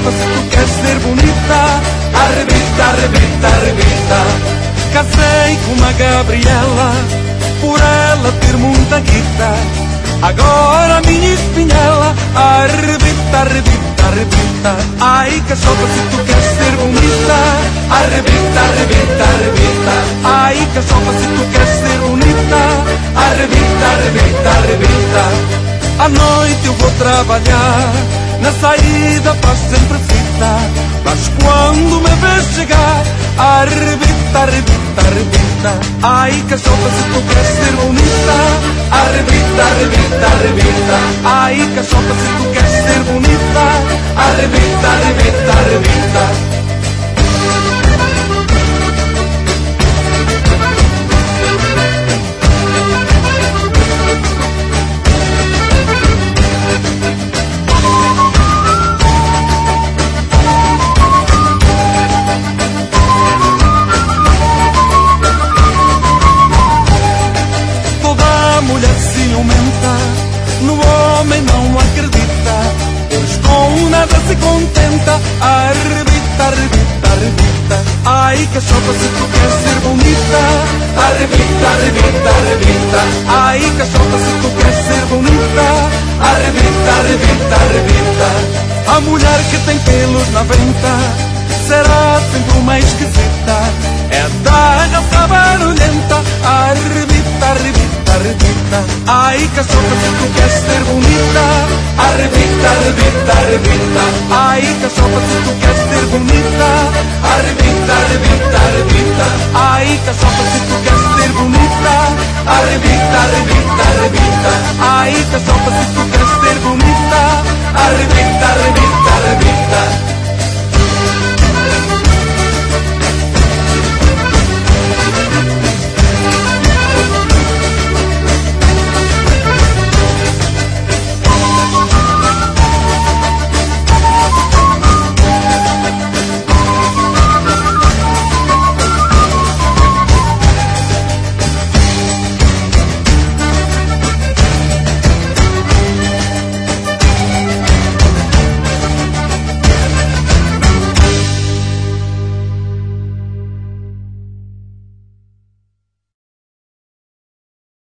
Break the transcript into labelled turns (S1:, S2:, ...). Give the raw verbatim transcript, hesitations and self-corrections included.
S1: cachopa se tu queres ser bonita. Arrebita, arrebita, arrebita. Casei com uma Gabriela, por ela ter muita guita. Agora a minha espinhela arrebita, arrebita, arrebita. Ai, cachopa se tu queres ser bonita. Arrebita, arrebita, arrebita. Ai, cachopa se tu queres ser bonita. Arrebita, arrebita, arrebita. À noite eu vou trabalhar, na saída faz sempre fita. Mas quando me vês chegar, arrebita, arrebita, arrebita. Ai, cachopa se tu queres ser bonita. Arrebita, arrebita, arrebita. Ai, cachopa se tu queres ser bonita. Arrebita, arrebita, arrebita. No homem não acredita, pois com nada se contenta. Arrebita, arrebita, arrebita. Ai, cachopa se tu queres ser bonita. Arrebita, arrebita, arrebita. Ai, cachopa se tu queres ser bonita. Arrebita, arrebita, arrebita. A mulher que tem pelos na venta será sempre uma esquisita. É da raça barulhenta. Arrebita, arrebita, arrebita. Ai, cachopa se tu queres ser bonita. Arrebita, arrebita, arrebita. Ai, cachopa se tu queres ser bonita. Arrebita, arrebita, arrebita. Ai, cachopa se tu queres ser bonita. Arrebita, arrebita, arrebita. Ai, cachopa se tu queres ser bonita. Arrebita, arrebita, arrebita.